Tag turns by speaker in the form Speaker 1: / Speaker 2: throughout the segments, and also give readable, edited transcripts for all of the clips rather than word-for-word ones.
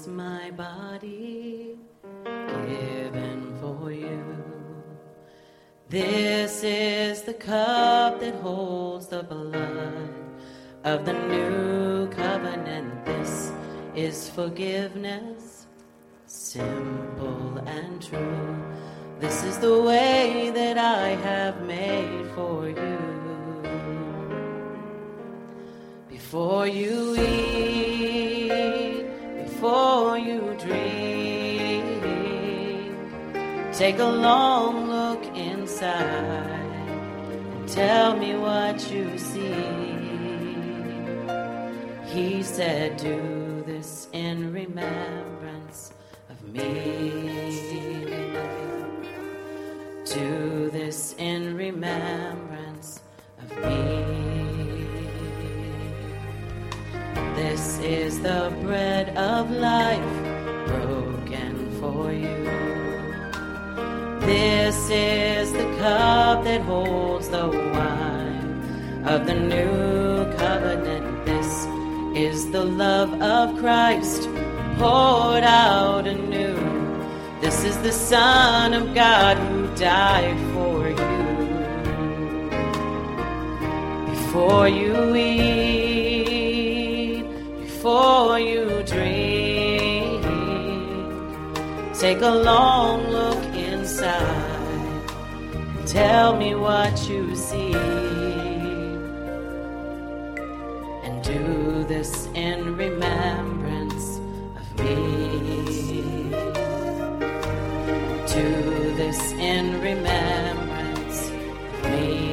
Speaker 1: my body given for you. This is the cup that holds the blood of the new covenant. This is forgiveness, simple and true. This is the way that I have made for you. Before you eat, before you drink, take a long look inside and tell me what you see. He said, do this in remembrance of me. Do this in remembrance of me. This is the bread of life broken for you. This is the cup that holds the wine of the new covenant. This is the love of Christ poured out anew. This is the Son of God who died for you. Before you eat, before you drink, take a long look inside and tell me what you see. And do this in remembrance of me. Do this in remembrance of me.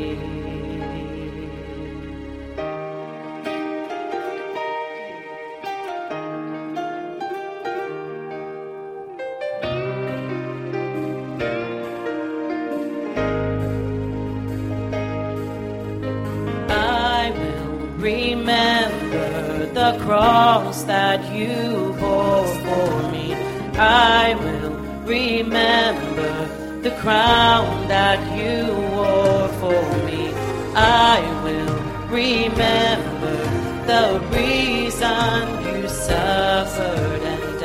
Speaker 1: I will remember the cross that you bore for me. I will remember the crown that you wore for me. I will remember the reason you suffered and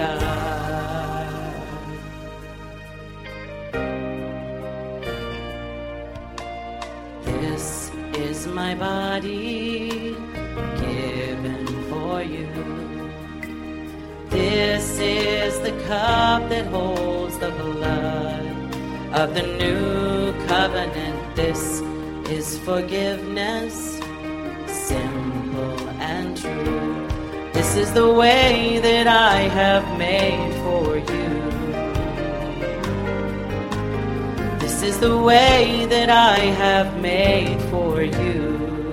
Speaker 1: died. This is my body given for you. This is the cup that holds the blood of the new covenant. This is forgiveness, simple and true. This is the way that I have made for you. This is the way that I have made for you.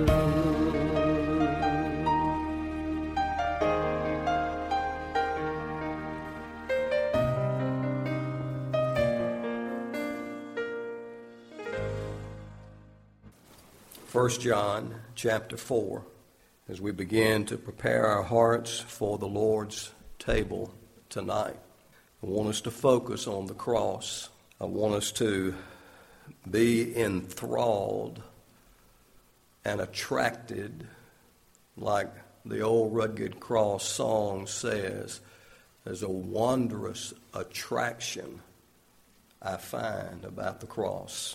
Speaker 2: 1 John chapter 4, as we begin to prepare our hearts for the Lord's table tonight. I want us to focus on the cross. I want us to be enthralled and attracted, like the old Rugged Cross song says, there's a wondrous attraction I find about the cross.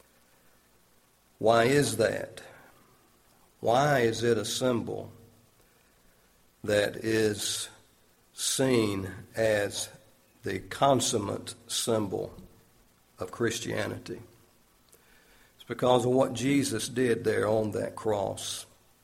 Speaker 2: Why is that? Why is it a symbol that is seen as the consummate symbol of Christianity? It's because of what Jesus did there on that cross.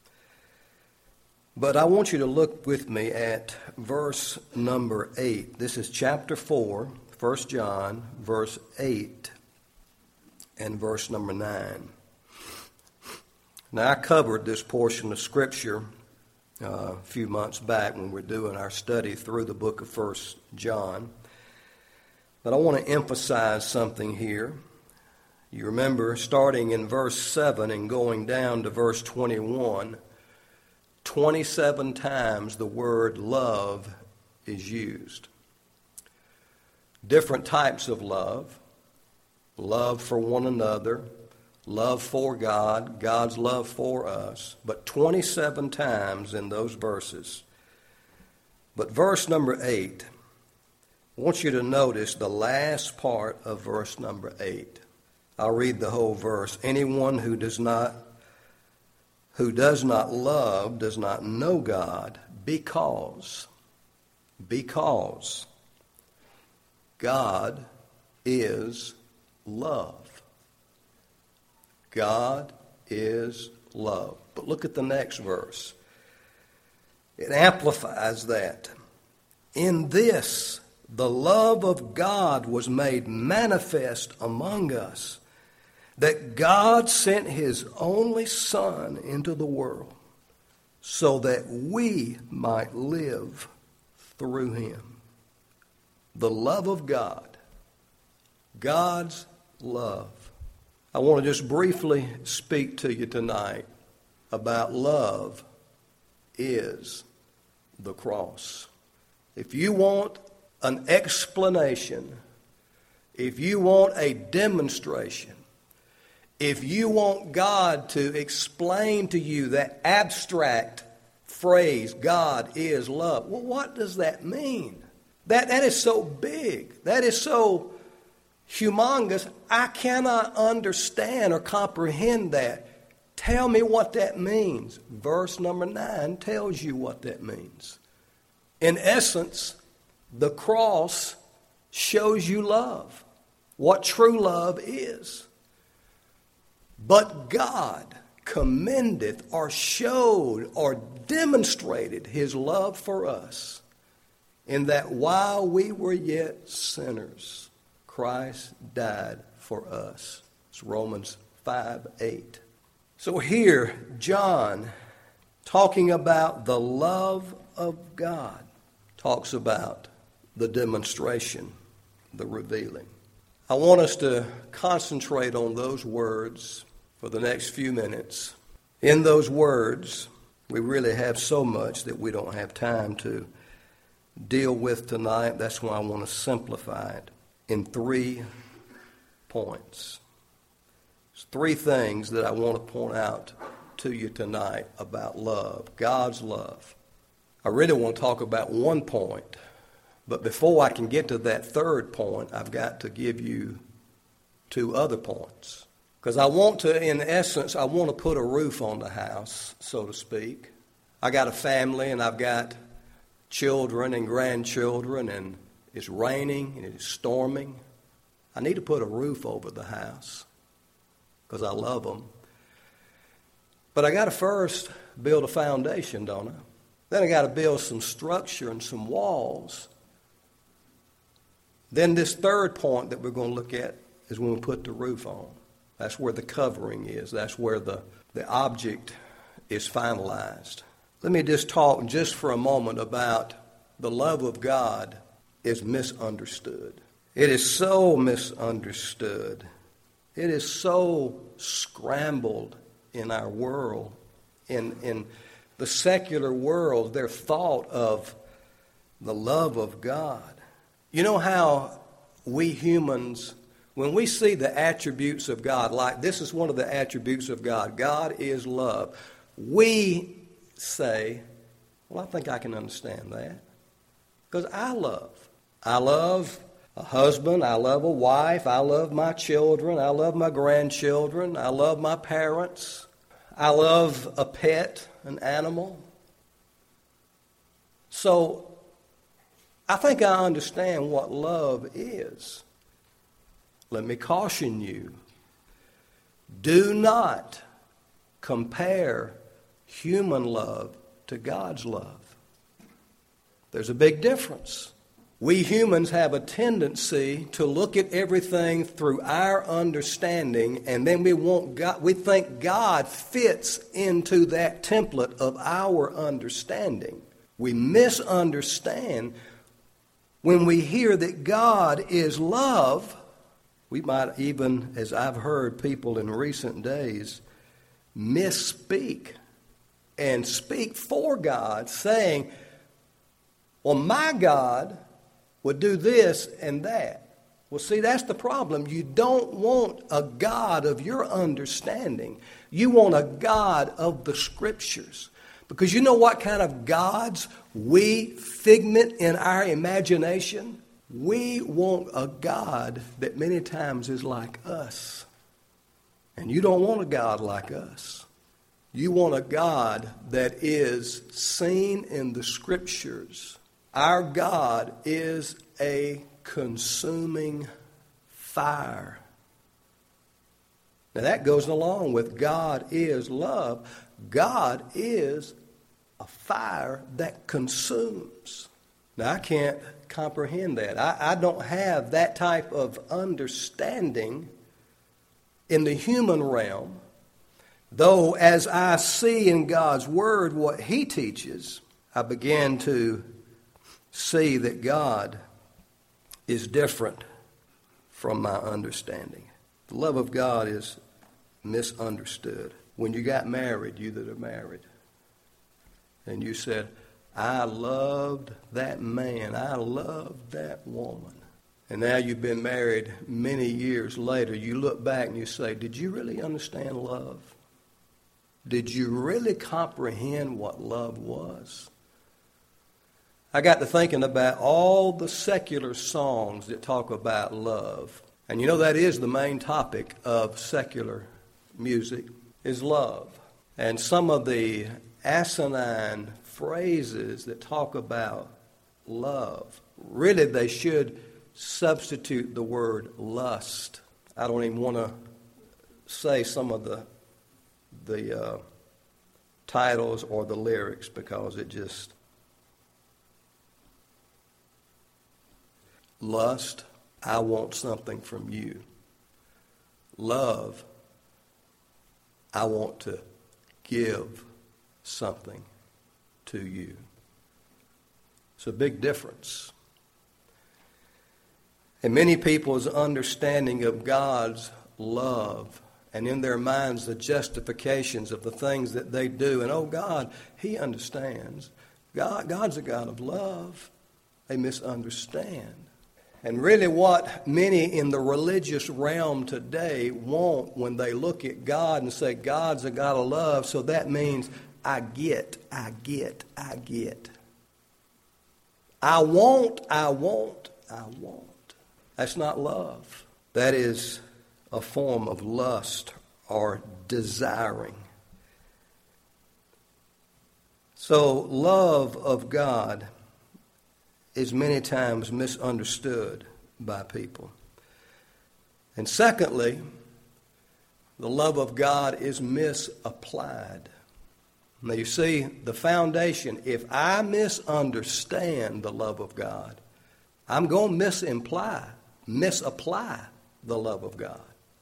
Speaker 2: But I want you to look with me at verse number 8. This is chapter 4, 1 John, verse 8 and verse number 9. Now, I covered this portion of Scripture a few months back when we were doing our study through the book of 1 John. But I want to emphasize something here. You remember, starting in verse 7 and going down to verse 21, 27 times the word love is used. Different types of love. Love for one another. Love for God, God's love for us. But 27 times in those verses, But verse number 8, I want you to notice the last part of verse number 8. I'll read the whole verse. Anyone who does not love does not know God, because God is love. God is love. But look at the next verse. It amplifies that. In this, the love of God was made manifest among us, that God sent his only Son into the world so that we might live through him. The love of God, God's love. I want to just briefly speak to you tonight about love is the cross. If you want an explanation, if you want a demonstration, if you want God to explain to you that abstract phrase, God is love, well, what does that mean? That is so big. That is so humongous. I cannot understand or comprehend that. Tell me what that means. Verse number 9 tells you what that means. In essence, the cross shows you love, what true love is. But God commended or showed or demonstrated his love for us in that while we were yet sinners, Christ died for us. It's Romans 5:8. So here, John, talking about the love of God, talks about the demonstration, the revealing. I want us to concentrate on those words for the next few minutes. In those words, we really have so much that we don't have time to deal with tonight. That's why I want to simplify it in 3 points. There's 3 things that I want to point out to you tonight about love, God's love. I really want to talk about 1 point, but before I can get to that 3rd point, I've got to give you 2 other points. Because I want to, in essence, I want to put a roof on the house, so to speak. I got a family and I've got children and grandchildren, and it's raining and it's storming. I need to put a roof over the house because I love them. But I got to first build a foundation, don't I? Then I got to build some structure and some walls. Then this 3rd point that we're going to look at is when we put the roof on. That's where the covering is. That's where the object is finalized. Let me just talk just for a moment about the love of God is misunderstood. It is so misunderstood. It is so scrambled in our world, in the secular world, their thought of the love of God. You know how we humans, when we see the attributes of God, like this is one of the attributes of God, God is love, we say, well, I think I can understand that. Because I love a husband, I love a wife, I love my children, I love my grandchildren, I love my parents, I love a pet, an animal. So I think I understand what love is. Let me caution you. Do not compare human love to God's love. There's a big difference. We humans have a tendency to look at everything through our understanding, and then we think God fits into that template of our understanding. We misunderstand when we hear that God is love. We might even, as I've heard people in recent days, misspeak and speak for God, saying, well, my God would do this and that. Well, see, that's the problem. You don't want a God of your understanding. You want a God of the Scriptures. Because you know what kind of gods we figment in our imagination? We want a God that many times is like us. And you don't want a God like us. You want a God that is seen in the Scriptures. Our God is a consuming fire. Now that goes along with God is love. God is a fire that consumes. Now I can't comprehend that. I don't have that type of understanding in the human realm. Though as I see in God's Word what He teaches, I begin to see that God is different from my understanding. The love of God is misunderstood. When you got married, you that are married, and you said, I loved that man, I loved that woman. And now you've been married many years later, you look back and you say, did you really understand love? Did you really comprehend what love was? I got to thinking about all the secular songs that talk about love. And you know that is the main topic of secular music, is love. And some of the asinine phrases that talk about love, really they should substitute the word lust. I don't even want to say some of the titles or the lyrics because it just... Lust, I want something from you. Love, I want to give something to you. It's a big difference. And many people's understanding of God's love and in their minds the justifications of the things that they do. And oh God, He understands. God's a God of love. They misunderstand. And really what many in the religious realm today want when they look at God and say God's a God of love, so that means I get. I want. That's not love. That is a form of lust or desiring. So love of God is many times misunderstood by people. And secondly, the love of God is misapplied. Now you see, the foundation, if I misunderstand the love of God, I'm going to misapply the love of God.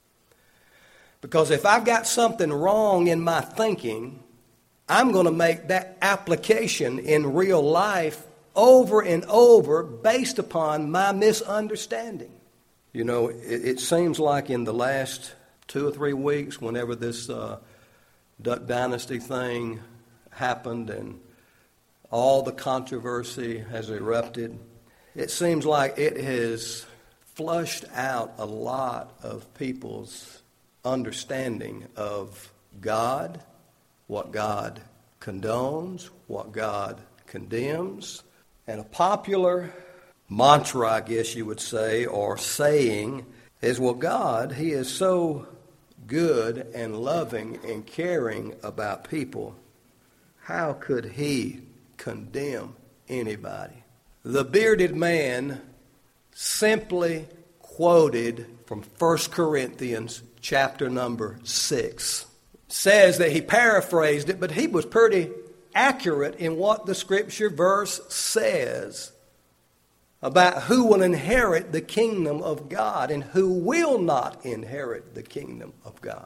Speaker 2: Because if I've got something wrong in my thinking, I'm going to make that application in real life over and over based upon my misunderstanding. You know, it seems like in the last 2 or 3 weeks, whenever this Duck Dynasty thing happened and all the controversy has erupted, it seems like it has flushed out a lot of people's understanding of God, what God condones, what God condemns. And a popular mantra, I guess you would say, or saying, is, well, God, He is so good and loving and caring about people. How could He condemn anybody? The bearded man simply quoted from 1 Corinthians chapter number 6. Says that he paraphrased it, but he was pretty accurate in what the scripture verse says about who will inherit the kingdom of God and who will not inherit the kingdom of God.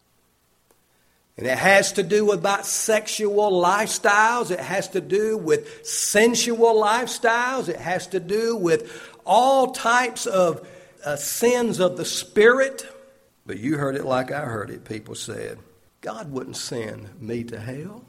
Speaker 2: And it has to do about sexual lifestyles. It has to do with sensual lifestyles. It has to do with all types of sins of the spirit. But you heard it like I heard it. People said, God wouldn't send me to hell.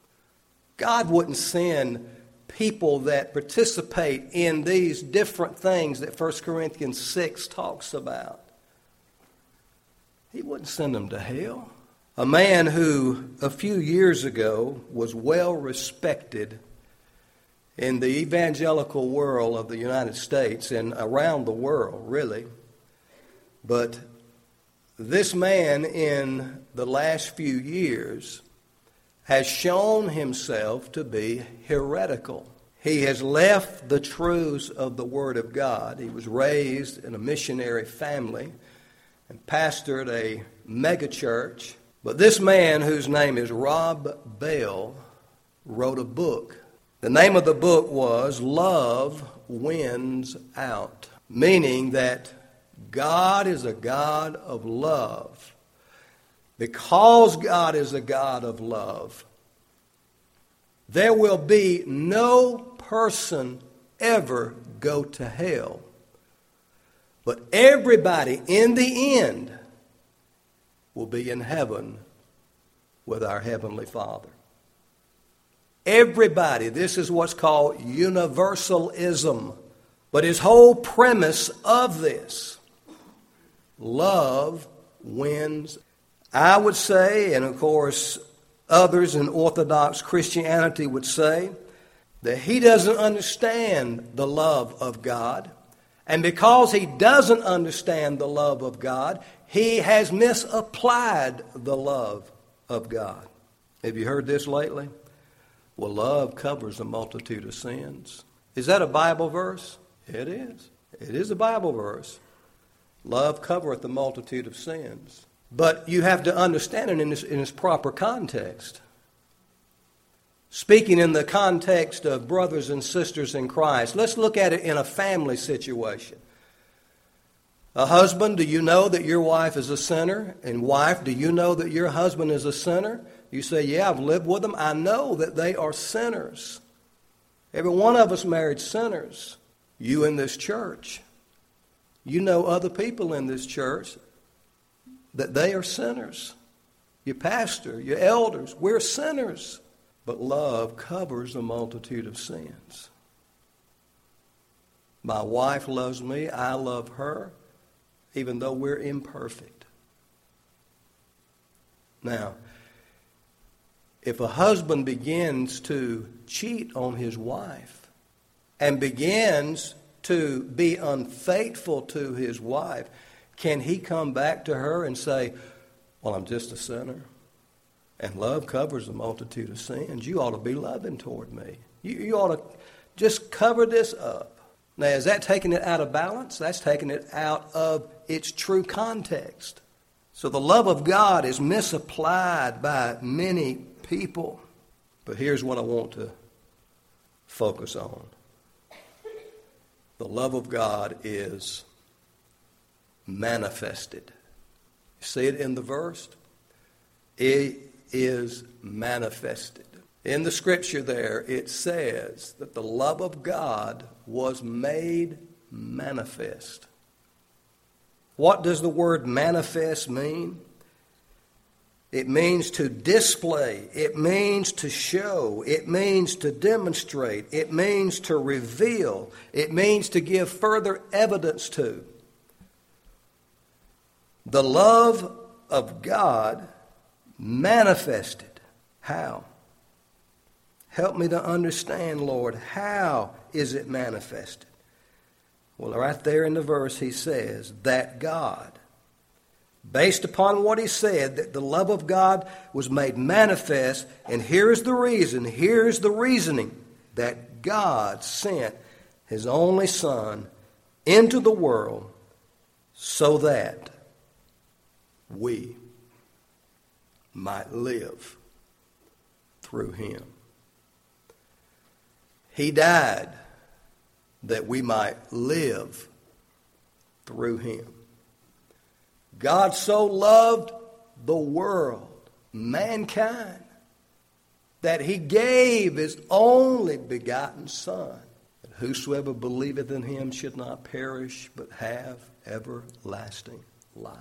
Speaker 2: God wouldn't send people that participate in these different things that 1 Corinthians 6 talks about. He wouldn't send them to hell. A man who a few years ago was well respected in the evangelical world of the United States and around the world, really. But this man in the last few years has shown himself to be heretical. He has left the truths of the Word of God. He was raised in a missionary family and pastored a megachurch. But this man, whose name is Rob Bell, wrote a book. The name of the book was Love Wins Out, meaning that God is a God of love. Because God is a God of love, there will be no person ever go to hell. But everybody in the end will be in heaven with our Heavenly Father. Everybody. This is what's called universalism. But his whole premise of this, love wins. I would say, and of course others in Orthodox Christianity would say, that he doesn't understand the love of God. And because he doesn't understand the love of God, he has misapplied the love of God. Have you heard this lately? Well, love covers a multitude of sins. Is that a Bible verse? It is. It is a Bible verse. Love covereth a multitude of sins. But you have to understand it in its proper context. Speaking in the context of brothers and sisters in Christ, let's look at it in a family situation. A husband, do you know that your wife is a sinner? And wife, do you know that your husband is a sinner? You say, yeah, I've lived with them. I know that they are sinners. Every one of us married sinners. You in this church. You know other people in this church that they are sinners. Your pastor, your elders, we're sinners. But love covers a multitude of sins. My wife loves me, I love her, even though we're imperfect. Now, if a husband begins to cheat on his wife and begins to be unfaithful to his wife, can he come back to her and say, well, I'm just a sinner? And love covers a multitude of sins. You ought to be loving toward me. You ought to just cover this up. Now, is that taking it out of balance? That's taking it out of its true context. So the love of God is misapplied by many people. But here's what I want to focus on. The love of God is manifested. You see it in the verse? It is manifested. In the scripture there, it says that the love of God was made manifest. What does the word manifest mean? It means to display. It means to show. It means to demonstrate. It means to reveal. It means to give further evidence to. The love of God manifested. How? Help me to understand, Lord. How is it manifested? Well, right there in the verse he says that God, based upon what he said, that the love of God was made manifest, and here's the reason, here's the reasoning, that God sent his only Son into the world so that we might live through him. He died that we might live through him. God so loved the world, mankind, that he gave his only begotten Son, that whosoever believeth in him should not perish, but have everlasting life.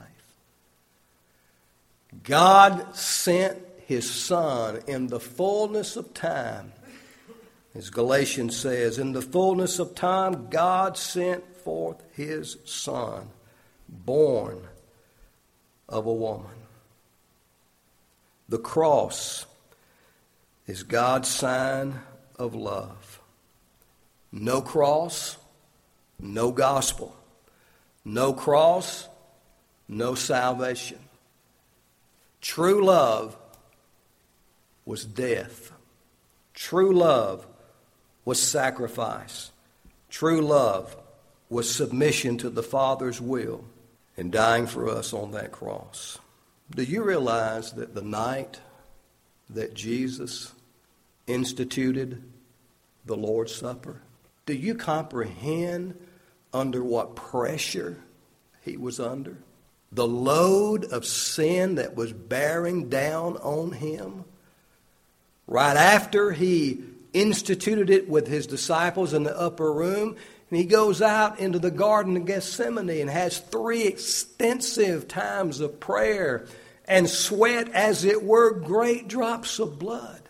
Speaker 2: God sent his Son in the fullness of time. As Galatians says, in the fullness of time, God sent forth his Son, born of a woman. The cross is God's sign of love. No cross, no gospel. No cross, no salvation. True love was death. True love was sacrifice. True love was submission to the Father's will and dying for us on that cross. Do you realize that the night that Jesus instituted the Lord's Supper, do you comprehend under what pressure he was under? The load of sin that was bearing down on him. Right after he instituted it with his disciples in the upper room, and he goes out into the Garden of Gethsemane and has 3 extensive times of prayer and sweat, as it were, great drops of blood,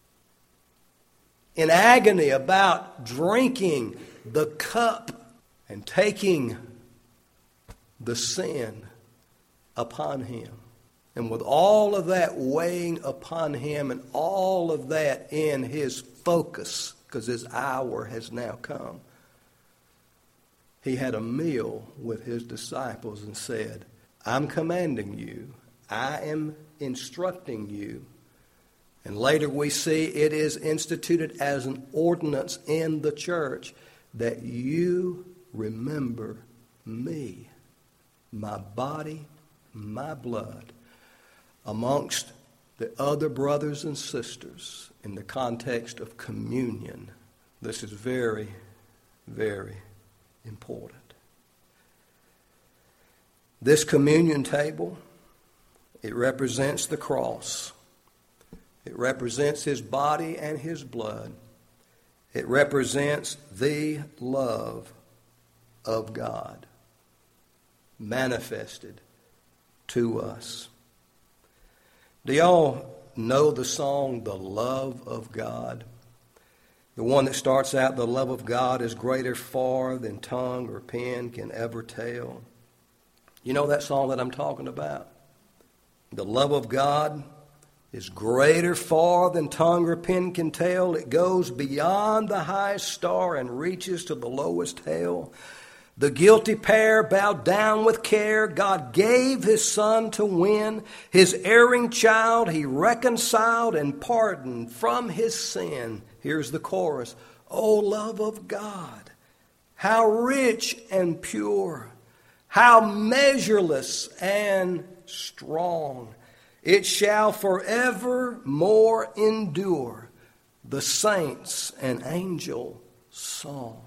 Speaker 2: in agony about drinking the cup and taking the sin upon him. And with all of that weighing upon him and all of that in his focus, because his hour has now come, he had a meal with his disciples and said, I'm commanding you, I am instructing you. And later we see it is instituted as an ordinance in the church that you remember me, my body, my blood, amongst the other brothers and sisters in the context of communion. This is very, very important. This communion table, it represents the cross. It represents his body and his blood. It represents the love of God manifested to us. Do y'all know the song, The Love of God? The one that starts out, the love of God is greater far than tongue or pen can ever tell. You know that song that I'm talking about? The love of God is greater far than tongue or pen can tell. It goes beyond the highest star and reaches to the lowest hell. The guilty pair bowed down with care. God gave his son to win. His erring child he reconciled and pardoned from his sin. Here's the chorus. O love of God, how rich and pure, how measureless and strong. It shall forevermore endure, the saints and angel song.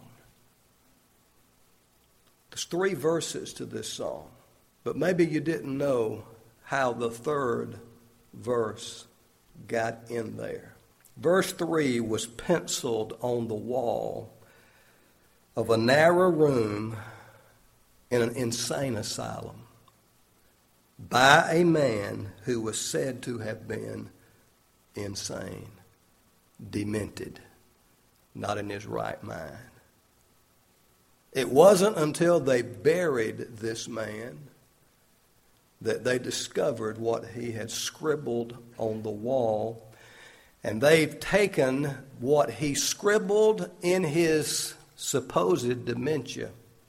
Speaker 2: There's 3 verses to this song, but maybe you didn't know how the 3rd verse got in there. Verse 3 was penciled on the wall of a narrow room in an insane asylum by a man who was said to have been insane, demented, not in his right mind. It wasn't until they buried this man that they discovered what he had scribbled on the wall. And they've taken what he scribbled in his supposed dementia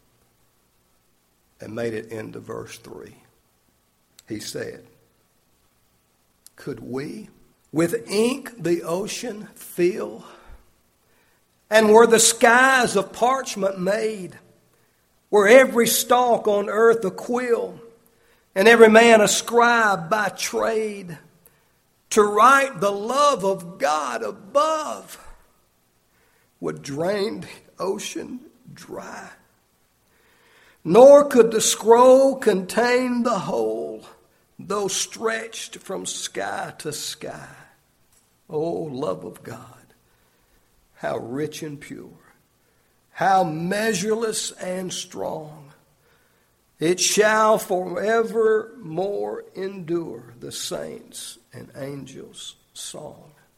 Speaker 2: and made it into verse 3. He said, could we with ink the ocean fill? And were the skies of parchment made? Were every stalk on earth a quill, and every man a scribe by trade, to write the love of God above would drain the ocean dry? Nor could the scroll contain the whole, though stretched from sky to sky. O love of God, how rich and pure, how measureless and strong. It shall forevermore endure, the saints and angels' song.